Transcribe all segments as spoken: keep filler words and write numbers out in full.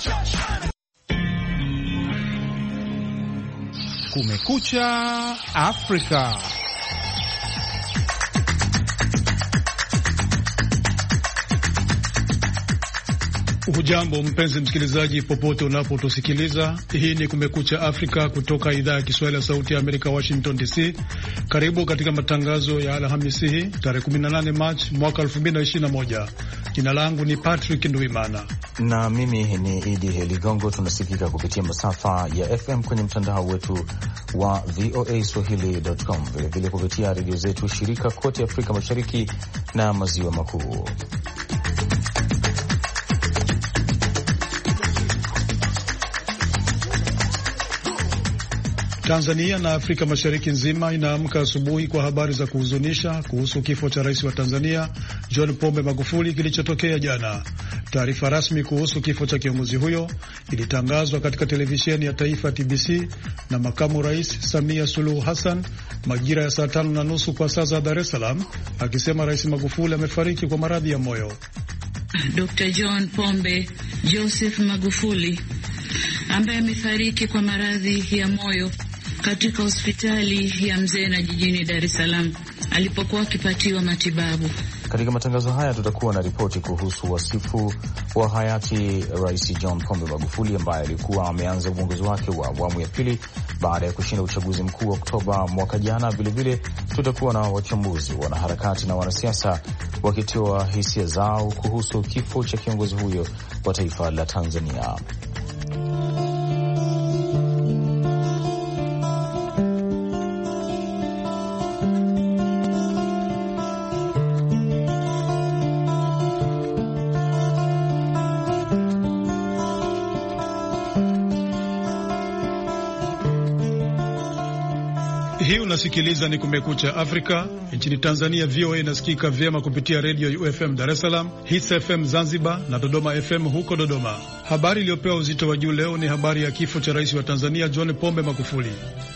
Kumekucha Afrika. Hujambo mpenzi msikilizaji, popote unapotusikiliza. Hii ni Kumekucha Afrika kutoka idhaa ya Kiswahili ya Sauti ya Amerika, Washington D C. Karibu katika matangazo ya Alhamisi hii tarehe kumi na nane Machi mwaka elfu mbili na ishirini na moja. Jina langu ni Patrick Nduimana na mimi ni Idi Heligongo. Tunasikika kupitia masafa ya F M kwenye mtandao wetu wa V O A Swahili dot com, vilevile kupitia redio zetu shirika kote Afrika Mashariki na Maziwa Makuu. Tanzania na Afrika Mashariki nzima inaamka asubuhi kwa habari za kuhuzunisha kuhusu kifo cha rais wa Tanzania John Pombe Magufuli kilichotokea jana. Taarifa rasmi kuhusu kifo cha kiongozi huyo ilitangazwa katika televisheni ya taifa T B C na makamu rais Samia Suluhu Hassan majira ya saa tano na nusu kwa saa za Dar es Salaam, akisema Rais Magufuli amefariki kwa maradhi ya moyo. Doctor John Pombe Joseph Magufuli ambaye amefariki kwa maradhi ya moyo katika hospitali ya Mzena jijini Dar es Salaam alipokuwa akipatiwa matibabu. Katika matangazo haya tutakuwa na ripoti kuhusu wasifu wa hayati Rais John Pombe Magufuli ambaye alikuwa ameanza uongozi wake wa awamu ya pili baada ya kushinda uchaguzi mkuu wa Oktoba mwaka jana. Vilevile tutakuwa na wachambuzi, wanaharakati na wanasiasa wakitoa hisia zao kuhusu kifo cha kiongozi huyo wa taifa la Tanzania. Hii unasikiliza ni Kumekucha Afrika. Nchini Tanzania V O A inasikika vyema kupitia redio U F M Dar es Salaam, Hits F M Zanzibar na Dodoma F M huko Dodoma. Habari iliyopewa uzito wa juu leo ni habari ya kifo cha rais wa Tanzania John Pombe Magufuli.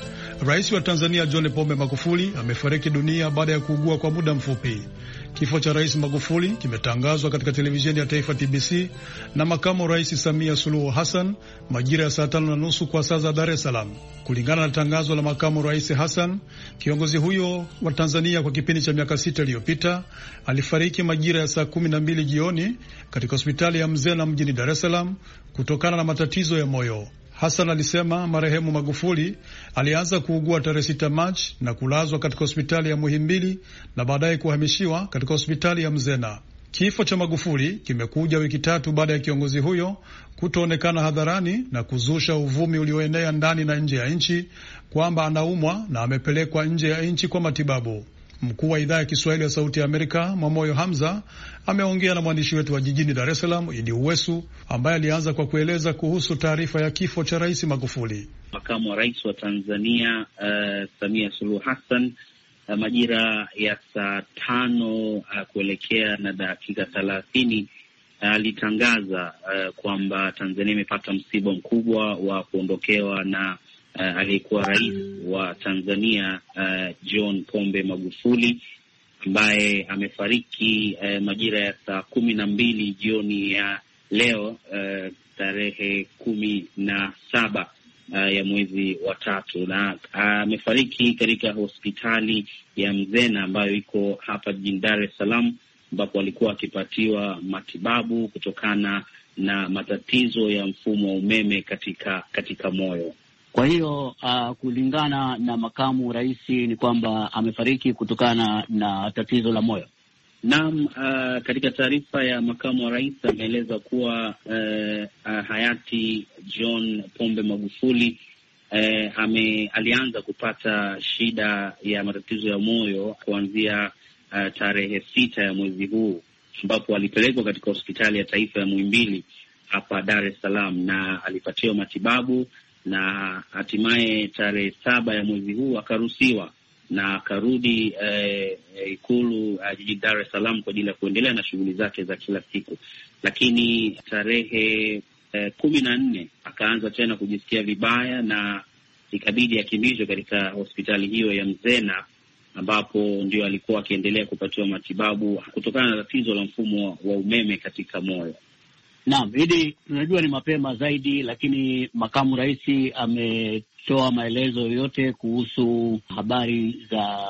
Rais wa Tanzania John Pombe Magufuli amefariki dunia baada ya kuugua kwa muda mfupi. Kifo cha Rais Magufuli kimetangazwa katika televisheni ya taifa T B C na makamu rais Samia Suluhu Hassan majira ya saa tano na nusu kwa saa za Dar es Salaam. Kulingana na tangazo la makamu rais Hassan, kiongozi huyo wa Tanzania kwa kipindi cha miaka sita iliyopita alifariki majira ya saa kumi na mbili jioni katika hospitali ya Mzena mjini Dar es Salaam kutokana na matatizo ya moyo. Hassan alisema marehemu Magufuli alianza kuugua tarehe sita Machi na kulazwa katika hospitali ya Muhimbili na baadaye kuhamishiwa katika hospitali ya Mzena. Kifo cha Magufuli kimekuja wiki tatu baada ya kiongozi huyo kutoonekana hadharani na kuzusha uvumi ulioenea ndani na nje ya nchi kwamba anaumwa na amepelekwa nje ya nchi kwa matibabu. Mkuu wa idhaa ya Kiswahili ya Sauti ya Amerika Mwamoyo Hamza ameongea na mwandishi wetu wa jijini Dar es Salaam Idi Uwesu, ambaye alianza kwa kueleza kuhusu taarifa ya kifo cha Rais Magufuli. Makamu wa rais wa Tanzania uh, Samia Suluhu Hassan uh, majira ya saa tano uh, kuelekea na dakika thelathini alitangaza uh, uh, kwamba Tanzania imepata msiba mkubwa wa kuondokewa na Uh, aliyekuwa rais wa Tanzania uh, John Pombe Magufuli ambaye amefariki uh, majira ya saa kumi na mbili jioni ya leo uh, tarehe kumi na saba uh, ya mwezi wa tatu, na amefariki uh, katika hospitali ya Mzena ambayo iko hapa jijini Dar es Salaam, ambapo alikuwa akipatiwa matibabu kutokana na matatizo ya mfumo wa umeme katika katika moyo. Kwa hiyo uh, kulingana na makamu rais ni kwamba amefariki kutokana na tatizo la moyo. Naam, uh, katika taarifa ya makamu wa rais ameeleza kuwa uh, uh, hayati John Pombe Magufuli uh, ame, alianza kupata shida ya matatizo ya moyo kuanzia uh, tarehe sita ya mwezi huu, ambapo alipelekwa katika hospitali ya taifa ya Muhimbili hapa Dar es Salaam na alipatiwa matibabu, na hatimaye tarehe saba ya mwezi huu akaruhusiwa na akarudi eh, ikulu jijini eh, Dar es Salaam kwa ajili ya kuendelea na shughuli zake za kila siku. Lakini tarehe eh, kumi na nne akaanza tena kujisikia vibaya na ikabidi akimbizwe katika hospitali hiyo ya Mzena, ambapo ndio alikuwa akiendelea kupatiwa matibabu kutokana na tatizo la mfumo wa umeme katika moyo. Naam, hili tunajua ni mapema zaidi, lakini makamu rais ametoa maelezo yote kuhusu habari za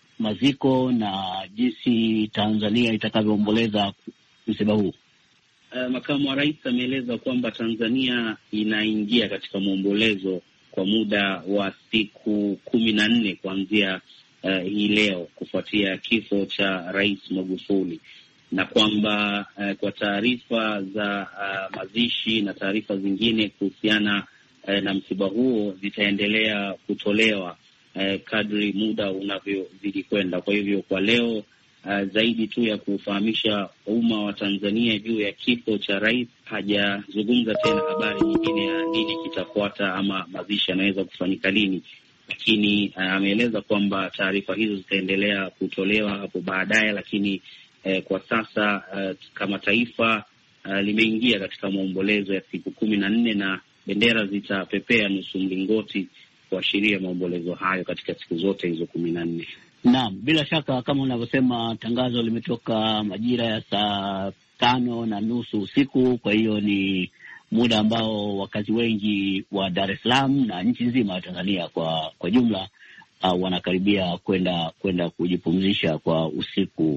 maziko na jinsi Tanzania itakavyoomboleza msiba huu. Uh, makamu wa rais ameeleza kwamba Tanzania inaingia katika maombolezo kwa muda wa siku kumi na nne kuanzia uh, hii leo kufuatia kifo cha Rais Magufuli, na kwamba uh, kwa taarifa za uh, mazishi na taarifa zingine kuhusiana uh, na msiba huo zitaendelea kutolewa uh, kadri muda unavyozidi kwenda. Kwa hivyo kwa leo uh, zaidi tu ya kufahamisha umma wa Tanzania juu ya kifo cha rais, hajazungumza tena habari nyingine ya nini kitafuata ama mazishi yanaweza kufanyika lini, lakini uh, ameeleza kwamba taarifa hizo zitaendelea kutolewa hapo baadaye, lakini Eh, kwa sasa uh, kama taifa uh, limeingia katika maombolezo ya siku kumi na nne na bendera zitapepea nusu mlingoti kuashiria maombolezo hayo katika siku zote hizo kumi na nne. Naam, bila shaka kama unavyosema, tangazo limetoka majira ya saa tano na nusu usiku. Kwa hiyo ni muda ambao wakazi wengi wa Dar es Salaam na nchi nzima ya Tanzania kwa kwa jumla uh, wanakaribia kwenda kwenda kujipumzisha kwa usiku.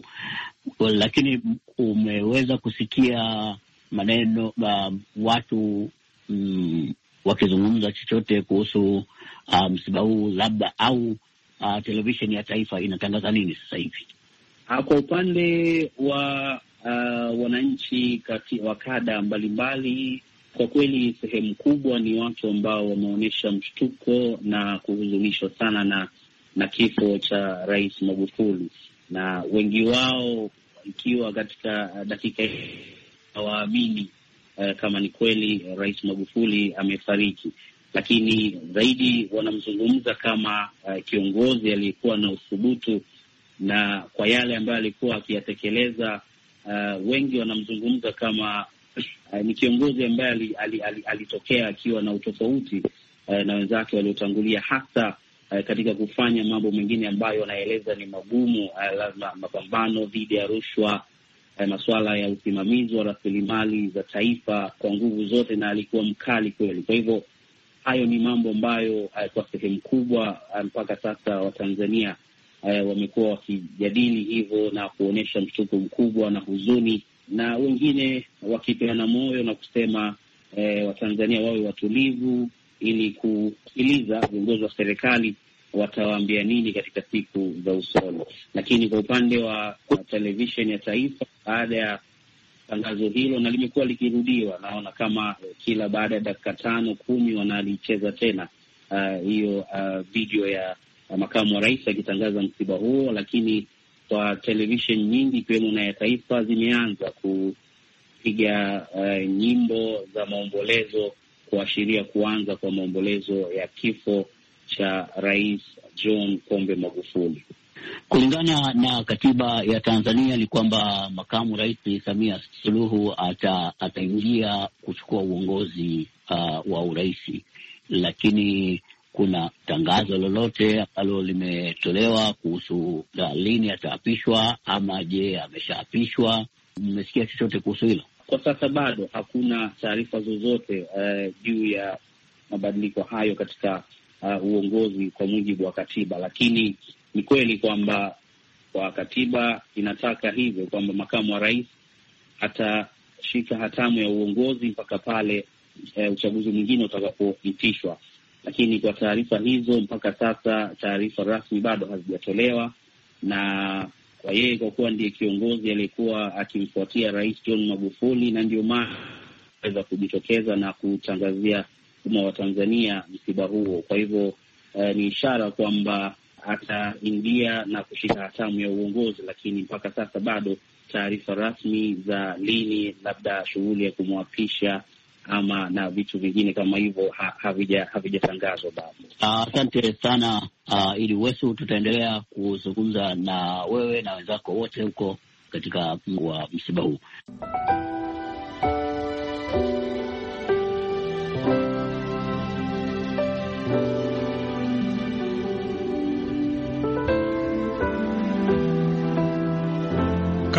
Lakini umeweza kusikia maneno uh, watu mm, wakizungumza chochote kuhusu uh, msiba huu labda, au uh, televisheni ya taifa inatangaza nini sasa hivi? Kwa upande wa uh, wananchi kati wa kada mbalimbali, kwa kweli sehemu kubwa ni watu ambao wameonyesha mshtuko na kuhuzunishwa sana na na kifo cha Rais Magufuli, na wengi wao ikiwa katika dakika hii hawaamini uh, kama ni kweli Rais Magufuli amefariki, lakini zaidi wanamzungumza kama uh, kiongozi aliyekuwa na uthubutu na kwa yale ambayo alikuwa akiyatekeleza. Uh, wengi wanamzungumza kama uh, ni kiongozi ambaye alitokea ali, ali, ali akiwa na utofauti uh, na wenzake waliotangulia, hasa Uh, katika kufanya mambo mengine ambayo wanaeleza ni magumu, uh, mapambano dhidi ya rushwa, uh, masuala ya usimamizi wa rasilimali za taifa kwa nguvu zote, na alikuwa mkali kweli. Kwa hivyo hayo ni mambo ambayo uh, kwa sehemu kubwa uh, mpaka sasa Watanzania uh, wamekuwa wakijadili hivyo na kuonyesha mshtuko mkubwa na huzuni, na wengine wakipeana moyo na kusema uh, Watanzania wawe watulivu ili kusikiliza viongozi wa serikali watawaambia nini katika siku za usoni. Lakini kwa upande wa televisheni ya taifa, baada ya tangazo hilo, na limekuwa likirudiwa, naona kama kila baada ya dakika tano kumi wanalicheza tena hiyo uh, uh, video ya uh, makamu wa rais akitangaza msiba huo. Lakini kwa televisheni nyingi ikiwemo na ya taifa zimeanza kupiga uh, nyimbo za maombolezo kuashiria kuanza kwa maombolezo ya kifo cha Rais John Pombe Magufuli. Kulingana na katiba ya Tanzania ni kwamba makamu rais Samia Suluhu ata, ataingia kuchukua uongozi uh, wa urais, lakini kuna tangazo lolote ambalo limetolewa kuhusu lini ataapishwa, ama je, ameshaapishwa? Mmesikia chochote kuhusu hilo? Kwa sasa bado hakuna taarifa zozote uh, juu ya mabadiliko hayo katika uh, uongozi kwa mujibu wa katiba, lakini ni kweli kwamba kwa katiba inataka hivyo kwamba makamu wa rais atashika hatamu ya uongozi mpaka pale uh, uchaguzi mwingine utakapoitishwa. Lakini kwa taarifa hizo mpaka sasa taarifa rasmi bado hazijatolewa, na kwa yeye kwa kuwa ndiye kiongozi aliyekuwa akimfuatia Rais John Magufuli, na ndio maana aweza kujitokeza na kutangazia umma wa Tanzania msiba huo. Kwa hivyo eh, ni ishara kwamba ataingia na kushika hatamu ya uongozi, lakini mpaka sasa bado taarifa rasmi za lini labda shughuli ya kumwapisha ama na vitu vingine kama hivyo ha, havija havijatangazwa bado. Asante uh, sana uh, ili Wesu, tutaendelea kuzungumza na wewe na wenzako wote huko katika wa msiba huu.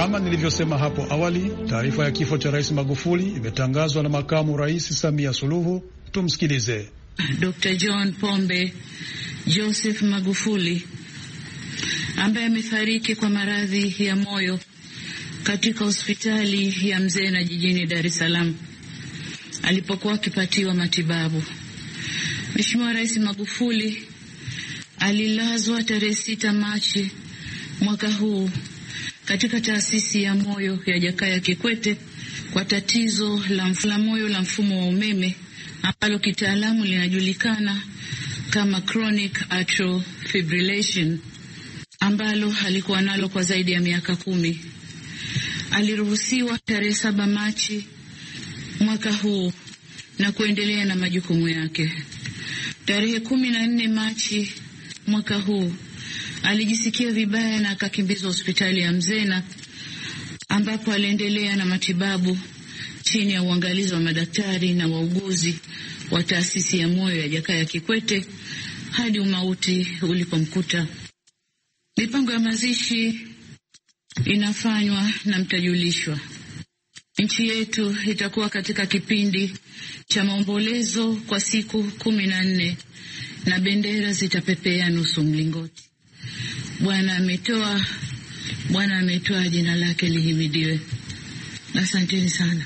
Kama nilivyosema hapo awali, taarifa ya kifo cha Rais Magufuli imetangazwa na makamu rais Samia Suluhu. Tumsikilize. Dokta John Pombe Joseph Magufuli ambaye amefariki kwa maradhi ya moyo katika hospitali ya Mzena jijini Dar es Salaam alipokuwa akipatiwa matibabu. Mheshimiwa Rais Magufuli alilazwa tarehe sita Machi mwaka huu katika taasisi ya moyo ya Jakaya Kikwete kwa tatizo la moyo la mfumo wa umeme ambalo kitaalamu linajulikana kama chronic atrial fibrillation, ambalo alikuwa nalo kwa zaidi ya miaka kumi. Aliruhusiwa tarehe saba Machi mwaka huu na kuendelea na majukumu yake. Tarehe kumi na nne Machi mwaka huu alijisikia vibaya na akakimbizwa hospitali ya Mzena ambapo aliendelea na matibabu chini ya uangalizi wa madaktari na wauguzi wa taasisi ya moyo ya Jakaya Kikwete hadi umauti ulipomkuta. Mipango ya mazishi inafanywa na mtajulishwa. Nchi yetu itakuwa katika kipindi cha maombolezo kwa siku kumi na nne na bendera zitapepea nusu mlingoti. Bwana ametoa, Bwana ametoa, jina lake lihimidiwe. Asanteni sana.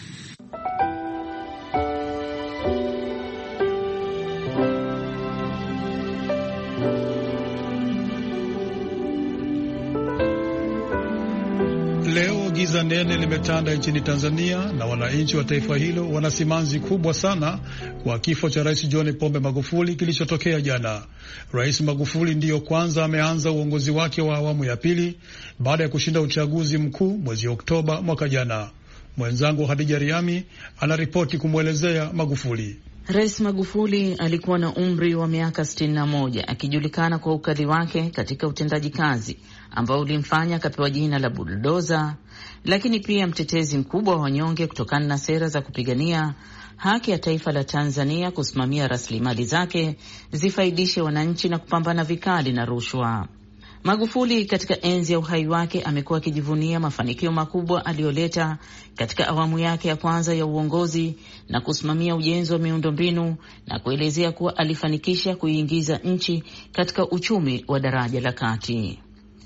Leo giza nene limetanda nchini Tanzania na wananchi wa taifa hilo wana simanzi kubwa sana kwa kifo cha Rais John Pombe Magufuli kilichotokea jana. Rais Magufuli ndiyo kwanza ameanza uongozi wake wa awamu ya pili baada ya kushinda uchaguzi mkuu mwezi Oktoba mwaka jana. Mwenzangu Hadija Riami anaripoti kumwelezea Magufuli. Rais Magufuli alikuwa na umri wa miaka sitini na moja, akijulikana kwa ukali wake katika utendaji kazi ambao ulimfanya akapewa jina la buldoza, lakini pia mtetezi mkubwa wa wanyonge kutokana na sera za kupigania haki ya taifa la Tanzania kusimamia rasilimali zake zifaidishe wananchi na kupambana vikali na rushwa. Magufuli katika enzi ya uhai wake amekuwa akijivunia mafanikio makubwa aliyoleta katika awamu yake ya kwanza ya uongozi na kusimamia ujenzi wa miundombinu na kuelezea kuwa alifanikisha kuiingiza nchi katika uchumi wa daraja la kati.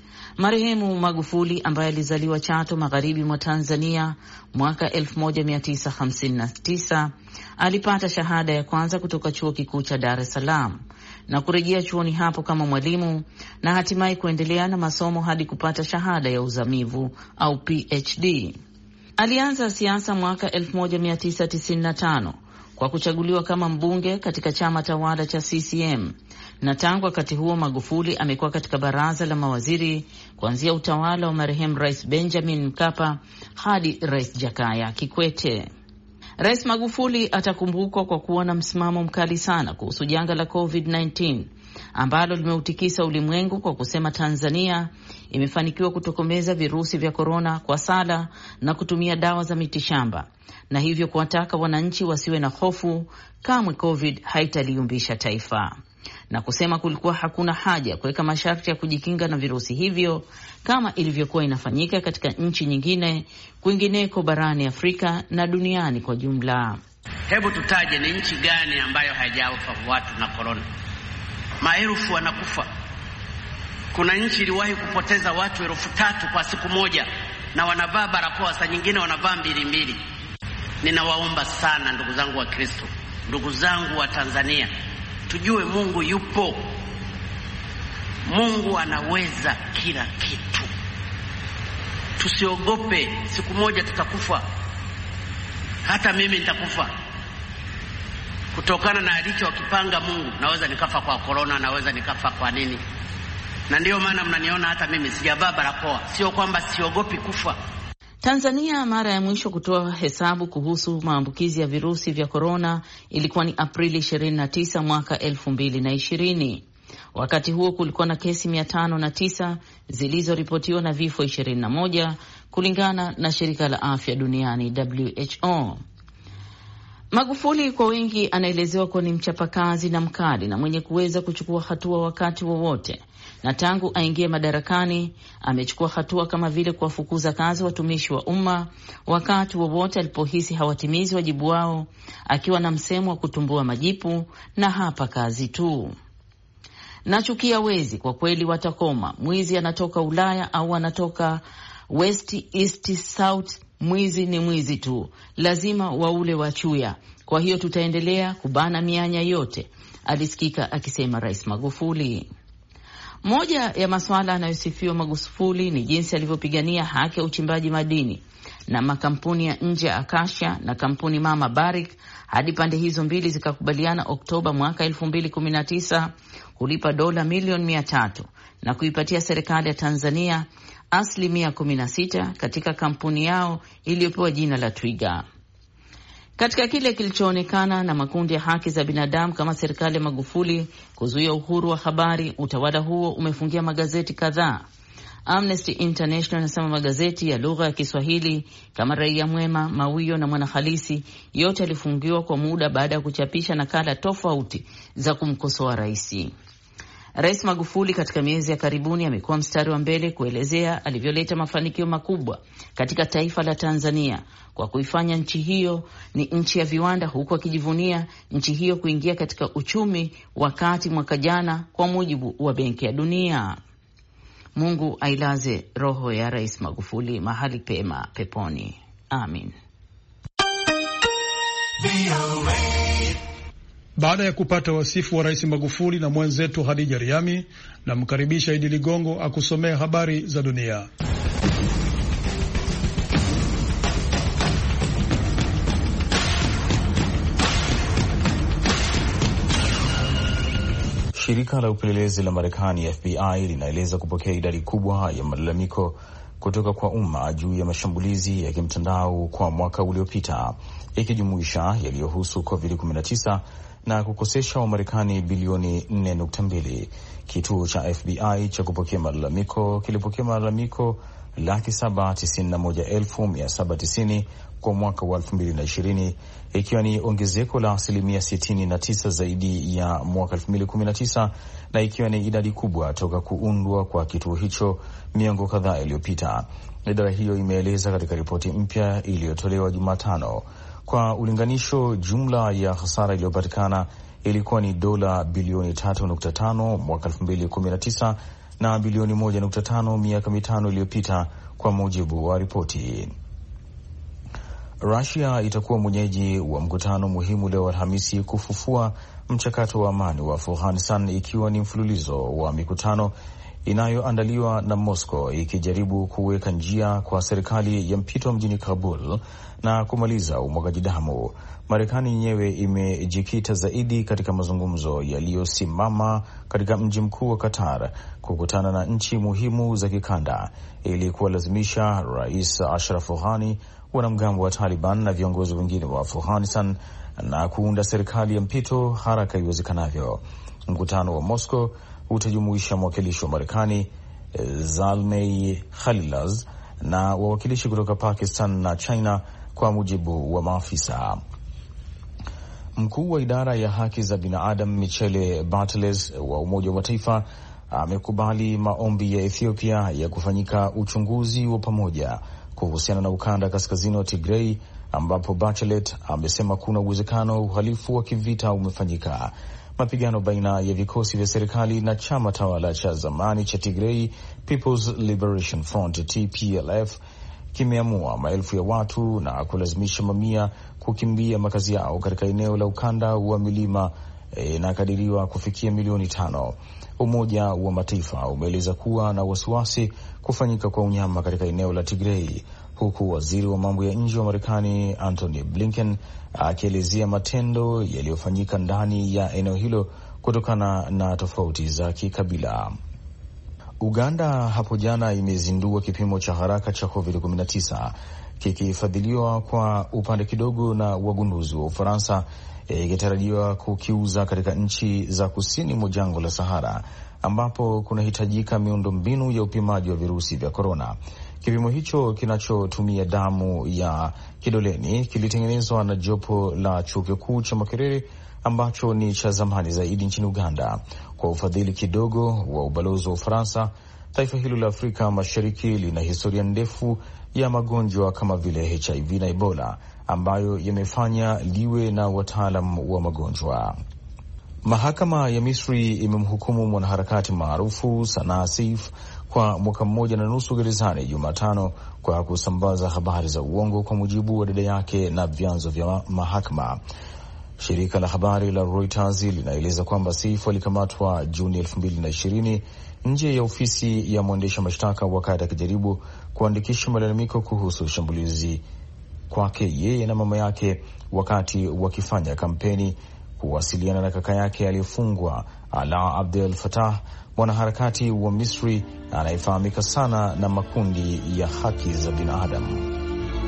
Marehemu Magufuli ambaye alizaliwa Chato magharibi mwa Tanzania mwaka elfu moja mia tisa hamsini na tisa alipata shahada ya kwanza kutoka chuo kikuu cha Dar es Salaam na kurejea chuoni hapo kama mwalimu na hatimaye kuendelea na masomo hadi kupata shahada ya uzamivu au P H D. Alianza siasa mwaka elfu moja mia tisa tisini na tano kwa kuchaguliwa kama mbunge katika chama tawala cha C C M, na tangu wakati huo Magufuli amekuwa katika baraza la mawaziri kuanzia utawala wa marehemu Rais Benjamin Mkapa hadi Rais Jakaya Kikwete. Rais Magufuli atakumbukwa kwa kuwa na msimamo mkali sana kuhusu janga la COVID kumi na tisa ambalo limeutikisa ulimwengu kwa kusema Tanzania imefanikiwa kutokomeza virusi vya korona kwa sala na kutumia dawa za mitishamba, na hivyo kuwataka wananchi wasiwe na hofu, kamwe COVID haitaliumbisha taifa, na kusema kulikuwa hakuna haja ya kuweka masharti ya kujikinga na virusi hivyo kama ilivyokuwa inafanyika katika nchi nyingine kwingineko barani Afrika na duniani kwa jumla. Hebu tutaje ni nchi gani ambayo haijawafa watu na korona? Maelfu wanakufa. Kuna nchi iliwahi kupoteza watu elfu tatu kwa siku moja na wanavaa barakoa, saa nyingine wanavaa mbili mbili. Ninawaomba sana ndugu zangu wa Kristo, ndugu zangu wa Tanzania, tujue Mungu yupo. Mungu anaweza kila kitu. Tusiogope, siku moja tutakufa. Hata mimi nitakufa. Kutokana na alichokipanga Mungu, naweza nikafa kwa korona, naweza nikafa kwa nini. Na ndio maana mnaniona hata mimi sijavaa barakoa, sio kwamba siogopi kufa. Tanzania mara ya mwisho kutoa hesabu kuhusu maambukizi ya virusi vya korona ilikuwa ni Aprili ishirini na tisa mwaka elfu mbili na ishirini. Wakati huo kulikuwa na kesi mia tano na tisa zilizoripotiwa na vifo ishirini na moja kulingana na shirika la afya duniani W H O. Magufuli kwa wengi anaelezewa kuwa ni mchapakazi na mkali na mwenye kuweza kuchukua hatua wakati wowote, na tangu aingie madarakani amechukua hatua kama vile kuwafukuza kazi watumishi wa umma wakati wowote alipohisi hawatimizi wajibu wao, akiwa na msemo wa kutumbua majipu na hapa kazi tu. Nachukia wezi, kwa kweli watakoma. Mwizi anatoka Ulaya au anatoka West, East, South, mwizi ni mwizi tu, lazima waule wachuya. Kwa hiyo tutaendelea kubana mianya yote, alisikika akisema Rais Magufuli. Moja ya masuala yanayosifiwa Magufuli ni jinsi alivyopigania haki ya uchimbaji madini na makampuni ya nje ya Acacia na kampuni mama Barrick, hadi pande hizo mbili zikakubaliana Oktoba mwaka elfu mbili kumi na tisa kulipa dola milioni mia tatu na kuipatia serikali ya Tanzania asilimia kumi na sita katika kampuni yao iliyopewa jina la Twiga. Katika kile kilichoonekana na makundi ya haki za binadamu kama serikali ya Magufuli kuzuia uhuru wa habari, utawala huo umefungia magazeti kadhaa. Amnesty International inasema magazeti ya lugha ya Kiswahili kama Raia Mwema, Mawio na Mwanahalisi yote yalifungiwa kwa muda baada ya kuchapisha nakala tofauti za kumkosoa rais. Rais Magufuli katika miezi ya karibuni amekuwa mstari wa mbele kuelezea alivyoleta mafanikio makubwa katika taifa la Tanzania kwa kuifanya nchi hiyo ni nchi ya viwanda, huku akijivunia nchi hiyo kuingia katika uchumi wakati mwaka jana, kwa mujibu wa Benki ya Dunia. Mungu ailaze roho ya Rais Magufuli mahali pema peponi. Amin. Baada ya kupata wasifu wa Rais Magufuli na mwenzetu Hadija Riami, na mkaribisha Idi Ligongo akusomea habari za dunia. Shirika la upelelezi la Marekani F B I linaeleza kupokea idadi kubwa ya malalamiko kutoka kwa umma juu ya mashambulizi ya kimtandao kwa mwaka uliopita, ikijumuisha yaliyohusu covid kumi na tisa na kukosesha wa Marekani bilioni nne nukta mbili. Kituo cha F B I cha kupokea malalamiko kilipokea malalamiko laki saba tisini na moja elfu mia saba tisini kwa mwaka wa elfu mbili na ishirini, ikiwa ni ongezeko la asilimia sitini na tisa zaidi ya mwaka elfu mbili kumi na tisa, na ikiwa ni idadi kubwa toka kuundwa kwa kituo hicho miongo kadhaa iliyopita. Idara hiyo imeeleza katika ripoti mpya iliyotolewa Jumatano. Kwa ulinganisho, jumla ya hasara iliyopatikana ilikuwa ni dola bilioni tatu nukta tano mwaka elfu mbili kumi na tisa na bilioni moja nukta tano miaka mitano iliyopita, kwa mujibu wa ripoti. Russia itakuwa mwenyeji wa mkutano muhimu leo Alhamisi kufufua mchakato wa amani wa Afghanistan, ikiwa ni mfululizo wa mikutano inayoandaliwa na Moscow ikijaribu kuweka njia kwa serikali ya mpito mjini Kabul na kumaliza umwagaji damu. Marekani yenyewe imejikita zaidi katika mazungumzo yaliyosimama katika mji mkuu wa Qatar kukutana na nchi muhimu za kikanda ili kuwalazimisha Rais Ashraf Ghani, wanamgambo wa Taliban na viongozi wengine wa Afghanistan na kuunda serikali ya mpito haraka iwezekanavyo. Mkutano wa Moscow utajumuisha mwakilishi wa Marekani Zalmay Khalilzad na wawakilishi kutoka Pakistan na China, kwa mujibu wa maafisa. Mkuu wa idara ya haki za binadamu Michele Bachelet wa Umoja wa Mataifa amekubali maombi ya Ethiopia ya kufanyika uchunguzi wa pamoja kuhusiana na ukanda kaskazini wa Tigray, ambapo Bachelet amesema kuna uwezekano uhalifu wa kivita umefanyika. Mapigano baina ya vikosi vya serikali na chama tawala cha zamani cha Tigray People's Liberation Front T P L F kimeamua maelfu ya watu na kulazimisha mamia kukimbia makazi yao katika eneo la ukanda wa milima e, na kadiriwa kufikia milioni tano. Umoja wa Mataifa umeeleza kuwa na wasiwasi kufanyika kwa unyama katika eneo la Tigray, huku waziri wa mambo ya nje wa Marekani Antony Blinken akielezea matendo yaliyofanyika ndani ya eneo hilo kutokana na tofauti za kikabila. Uganda hapo jana imezindua kipimo cha haraka cha covid kumi na tisa kikifadhiliwa kwa upande kidogo na wagunduzi wa Ufaransa, ikitarajiwa kukiuza katika nchi za kusini mwa jangwa la Sahara ambapo kunahitajika miundo mbinu ya upimaji wa virusi vya korona. Kipimo hicho kinachotumia damu ya kidoleni kilitengenezwa na jopo la chuo kikuu cha Makerere ambacho ni cha zamani zaidi nchini Uganda kwa ufadhili kidogo wa ubalozi wa Ufaransa. Taifa hilo la Afrika Mashariki lina historia ndefu ya magonjwa kama vile H I V na Ebola ambayo yamefanya liwe na wataalam wa magonjwa. Mahakama ya Misri imemhukumu mwanaharakati maarufu Sanaa Seif kwa mwaka mmoja na nusu gerezani Jumatano kwa kusambaza habari za uongo, kwa mujibu wa dada yake na vyanzo vya mahakama. Shirika la habari la Reuters linaeleza kwamba Seif alikamatwa Juni elfu mbili na ishirini nje ya ofisi ya mwendesha mashtaka wakati akijaribu kuandikisha malalamiko kuhusu shambulizi kwake yeye na mama yake wakati wakifanya kampeni kuwasiliana na kaka yake aliyefungwa Ala Abdel Fattah, mwanaharakati wa Misri anayefahamika sana na makundi ya haki za binadamu.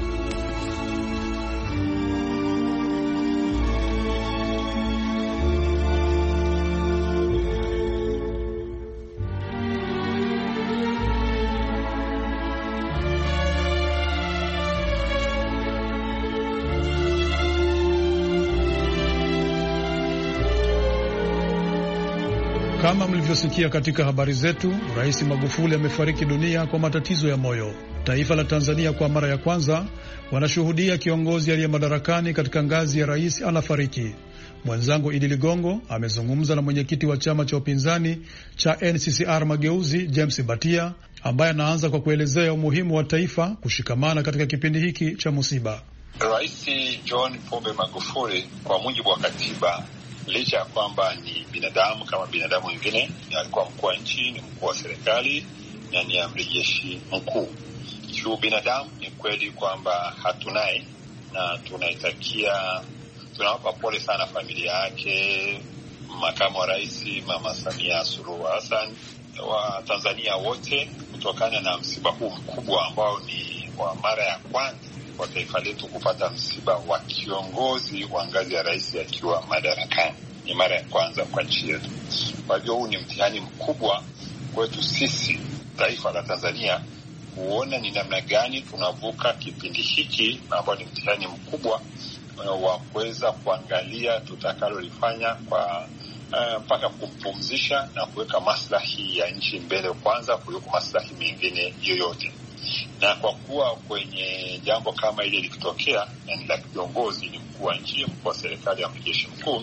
Kama mlivyosikia katika habari zetu, Rais Magufuli amefariki dunia kwa matatizo ya moyo. Taifa la Tanzania kwa mara ya kwanza wanashuhudia kiongozi aliye madarakani katika ngazi ya rais anafariki. Mwenzangu Idi Ligongo amezungumza na mwenyekiti wa chama cha upinzani cha N C C R Mageuzi, James Batia, ambaye anaanza kwa kuelezea umuhimu wa taifa kushikamana katika kipindi hiki cha musiba. Rais John Pombe Magufuli kwa mujibu wa katiba, licha ya kwamba ni binadamu kama binadamu wengine, alikuwa mkuu wa nchi, ni mkuu wa serikali na ni amiri jeshi mkuu. Juu binadamu ni kweli kwamba hatunaye, na tunaitakia, tunawapa pole sana familia yake, makamu wa rais Mama Samia Suluhu Hassan, wa Tanzania wote, kutokana na msiba huu mkubwa ambao ni wa mara ya kwanza kwa taifa letu kupata msiba wa kiongozi wa ngazi ya rais akiwa madarakani. Ni mara ya kwanza kwa nchi yetu. Kwa hivyo huu ni mtihani mkubwa kwetu sisi taifa la Tanzania, kuona ni namna gani tunavuka kipindi hiki ambao ni mtihani mkubwa wa kuweza kuangalia tutakalolifanya kwa mpaka uh, kumpumzisha na kuweka maslahi ya nchi mbele kwanza kuliko maslahi mengine yoyote. Na kwa kuwa kwenye jambo kama ile likitokea na ni la kiongozi, ni mkuu wa nchi, mkuu wa serikali ya mjeshi mkuu,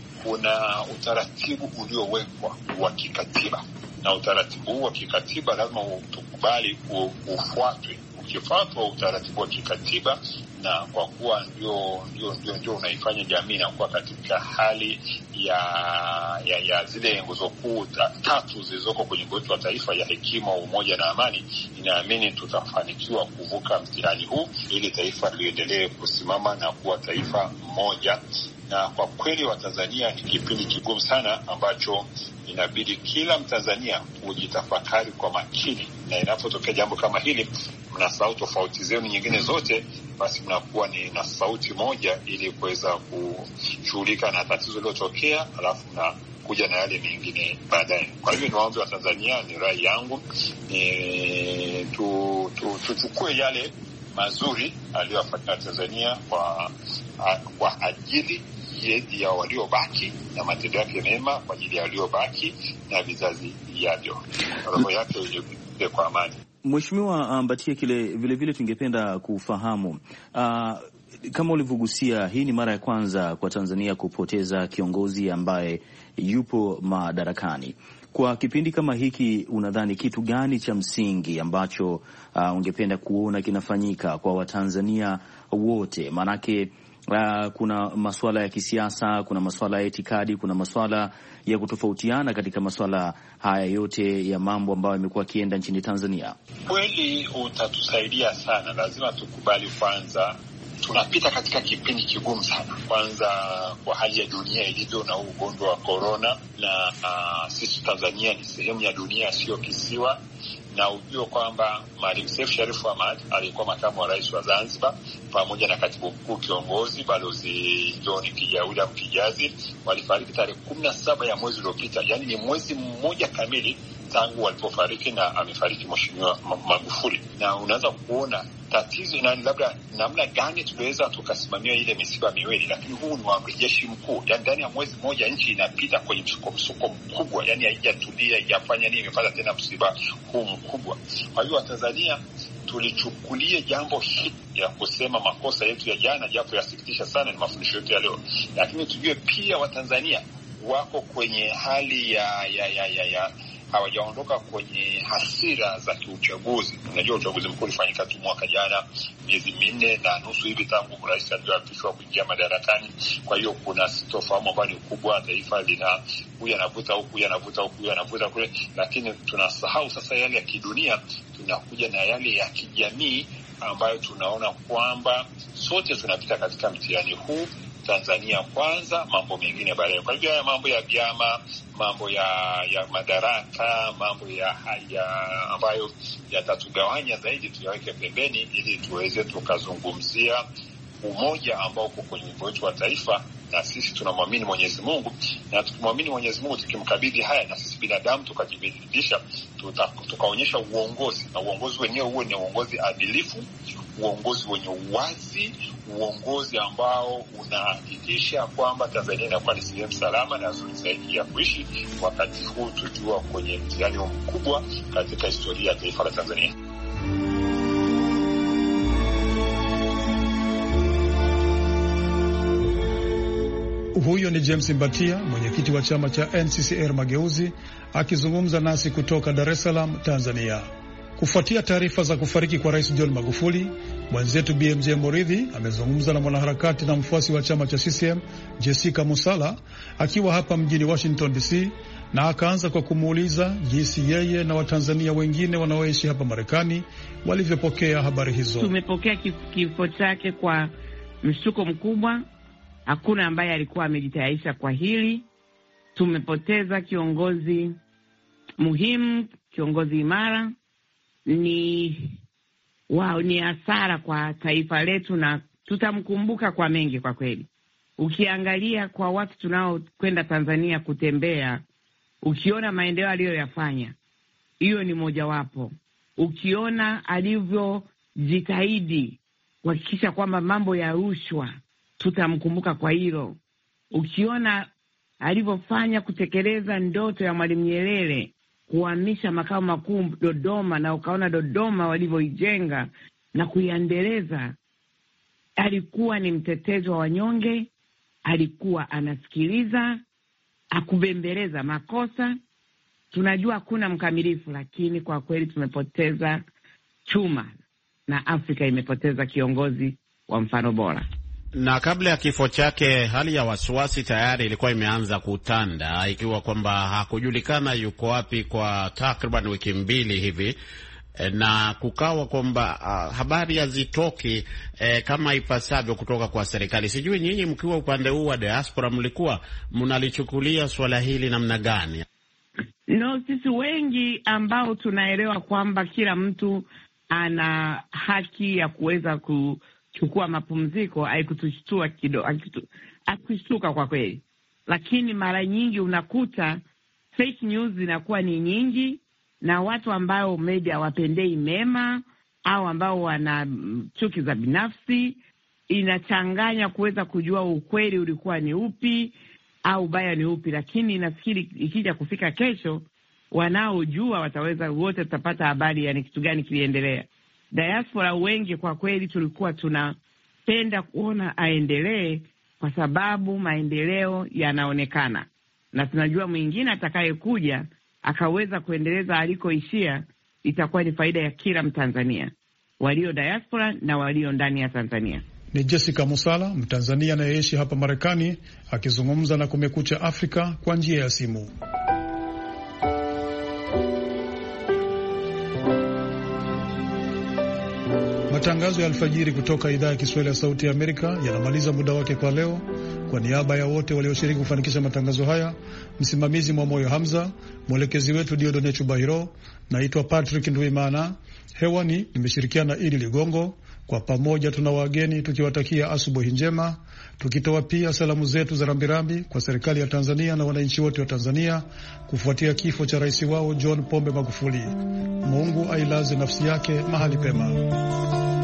kuna utaratibu uliowekwa wa kikatiba, na utaratibu huu wa kikatiba lazima tukubali ufuatwe. Ukifuatwa utaratibu wa kikatiba, na kwa kuwa ndio ndio ndio ndio unaifanya jamii na kuwa katika hali ya ya, ya zile nguzo kuu tatu zilizoko kwenye nguzo ya taifa ya hekima, umoja na amani, inaamini tutafanikiwa kuvuka mtihani huu ili taifa liendelee kusimama na kuwa taifa moja. Na kwa kweli wa Tanzania ni kipindi kigumu sana ambacho inabidi kila Mtanzania kujitafakari kwa makini, na inapotokea jambo kama hili, mnasahau tofauti zenu nyingine zote, basi mnakuwa ni na sauti moja ili kuweza kushughulika na tatizo lililotokea, alafu na kuja na yale mengine baadaye. Kwa hivyo ni waombe wa Tanzania, ni rai yangu, ni tu, tu, tuchukue yale mazuri aliyofanya Tanzania kwa kwa ajili ya waliobaki, na matendo yake mema kwa ajili ya waliobaki na vizazi vijavyo. Roho yake ile kwa amani. Mheshimiwa Mbatia, kile vile vile tungependa kufahamu uh, kama ulivyogusia, hii ni mara ya kwanza kwa Tanzania kupoteza kiongozi ambaye yupo madarakani. Kwa kipindi kama hiki, unadhani kitu gani cha msingi ambacho uh, ungependa kuona kinafanyika kwa Watanzania wote? Maanake uh, kuna masuala ya kisiasa, kuna masuala ya itikadi, kuna masuala ya kutofautiana katika masuala haya yote ya mambo ambayo yamekuwa yakienda nchini Tanzania. Kweli utatusaidia sana. Lazima tukubali kwanza tunapita katika kipindi kigumu sana, kwanza kwa hali ya dunia ilivyo na ugonjwa wa corona, na uh, sisi Tanzania ni sehemu ya dunia, sio kisiwa. Na ujue kwamba Maalim Seif Sharif Hamad alikuwa makamu wa rais wa Zanzibar, pamoja na katibu mkuu kiongozi Balozi John William Kijazi, walifariki tarehe kumi na saba ya mwezi uliopita. Yani ni mwezi mmoja kamili tangu walipofariki, na amefariki Mheshimiwa Magufuli. Na unaweza kuona tatizo na labda namna gani tunaweza tukasimamia ile misiba miwili, lakini huu ni amri jeshi mkuu. Yani ndani ya mwezi mmoja nchi inapita kwenye msuko msuko mkubwa, yani haijatulia, haijafanya nini, imepata tena msiba huu mkubwa. Kwa hiyo Watanzania tulichukulia jambo hili ya kusema makosa yetu ya jana, japo yasikitisha sana, ni mafundisho yetu ya leo, lakini tujue pia Watanzania wako kwenye hali ya ya ya, ya, ya hawajaondoka kwenye hasira za kiuchaguzi. Unajua uchaguzi mkuu ulifanyika tu mwaka jana, miezi minne na nusu hivi tangu rais aliyoapishwa kuingia madarakani. Kwa hiyo kuna sitofahamu ambayo ni kubwa, taifa lina huyu anavuta huku, huyu anavuta huku, huyu anavuta kule, lakini tunasahau sasa yale ya kidunia, tunakuja na yale ya kijamii ambayo tunaona kwamba sote tunapita katika mtihani huu. Tanzania kwanza, mambo mengine baadaye. Kwa hivyo mambo ya vyama, mambo ya ya madaraka, mambo ya haya ambayo yatatugawanya zaidi tuyaweke pembeni, ili tuweze tukazungumzia umoja ambao uko kwenye wimbo wetu wa taifa. Na sisi tunamwamini Mwenyezi Mungu, na tukimwamini Mwenyezi Mungu, tukimkabidhi haya, na sisi binadamu tukajibadilisha, tukaonyesha uongozi, na uongozi wenyewe huo ni uongozi adilifu, uongozi wenye uwazi, uongozi ambao unahakikisha kwamba Tanzania inakuwa ni sehemu salama na nzuri zaidi ya kuishi wakati huu tujua kwenye mtihani mkubwa katika historia ya taifa la Tanzania. Huyo ni James Mbatia, mwenyekiti wa chama cha N C C R Mageuzi, akizungumza nasi kutoka Dar es Salaam, Tanzania. Kufuatia taarifa za kufariki kwa Rais John Magufuli, mwenzetu B M J Moridhi amezungumza na mwanaharakati na mfuasi wa chama cha C C M Jessica Musala akiwa hapa mjini Washington D C, na akaanza kwa kumuuliza jinsi yeye na Watanzania wengine wanaoishi hapa Marekani walivyopokea habari hizo. Tumepokea kifo chake kwa mshtuko mkubwa. Hakuna ambaye alikuwa amejitayarisha kwa hili. Tumepoteza kiongozi muhimu, kiongozi imara. Ni wao, ni hasara kwa taifa letu, na tutamkumbuka kwa mengi kwa kweli. Ukiangalia kwa watu tunao kwenda Tanzania kutembea, ukiona maendeleo aliyoyafanya, hiyo ni mojawapo. Ukiona alivyojitahidi kuhakikisha kwamba mambo ya rushwa, tutamkumbuka kwa hilo. Ukiona alivyofanya kutekeleza ndoto ya Mwalimu Nyerere kuhamisha makao makuu Dodoma, na ukaona Dodoma walivyoijenga na kuiendeleza, alikuwa ni mtetezi wa wanyonge, alikuwa anasikiliza, akubembeleza makosa. Tunajua hakuna mkamilifu, lakini kwa kweli tumepoteza chuma, na Afrika imepoteza kiongozi wa mfano bora. Na kabla ya kifo chake, hali ya wasiwasi tayari ilikuwa imeanza kutanda, ikiwa kwamba hakujulikana yuko wapi kwa takriban wiki mbili hivi, na kukawa kwamba uh, habari hazitoki eh, kama ipasavyo kutoka kwa serikali. Sijui nyinyi mkiwa upande huu wa diaspora mlikuwa mnalichukulia swala hili namna gani? No, sisi wengi ambao tunaelewa kwamba kila mtu ana haki ya kuweza ku chukua mapumziko, haikutushtua kidogo, haikushtuka kwa kweli. Lakini mara nyingi unakuta fake news zinakuwa ni nyingi, na watu ambao maybe hawapendei mema au ambao wana chuki za binafsi, inachanganya kuweza kujua ukweli ulikuwa ni upi au baya ni upi. Lakini nafikiri ikija kufika kesho, wanaojua wataweza, wote tutapata habari ya ni kitu gani kiliendelea. Diaspora wengi kwa kweli tulikuwa tunapenda kuona aendelee, kwa sababu maendeleo yanaonekana, na tunajua mwingine atakayekuja akaweza kuendeleza alikoishia, itakuwa ni faida ya kila Mtanzania, walio diaspora na walio ndani ya Tanzania. Ni Jessica Musala, Mtanzania anayeishi hapa Marekani, akizungumza na Kumekucha Afrika kwa njia ya simu. Matangazo ya alfajiri kutoka idhaa ya Kiswahili ya Sauti ya Amerika yanamaliza muda wake kwa leo. Kwa niaba ya wote walioshiriki kufanikisha matangazo haya, msimamizi Mwamoyo Hamza, mwelekezi wetu Diodone Chubahiro, naitwa Patrick Ndwimana. Hewani nimeshirikiana na Idi Ligongo. Kwa pamoja tuna wageni tukiwatakia asubuhi njema, tukitoa pia salamu zetu za rambirambi kwa serikali ya Tanzania na wananchi wote wa Tanzania kufuatia kifo cha rais wao John Pombe Magufuli. Mungu ailaze nafsi yake mahali pema.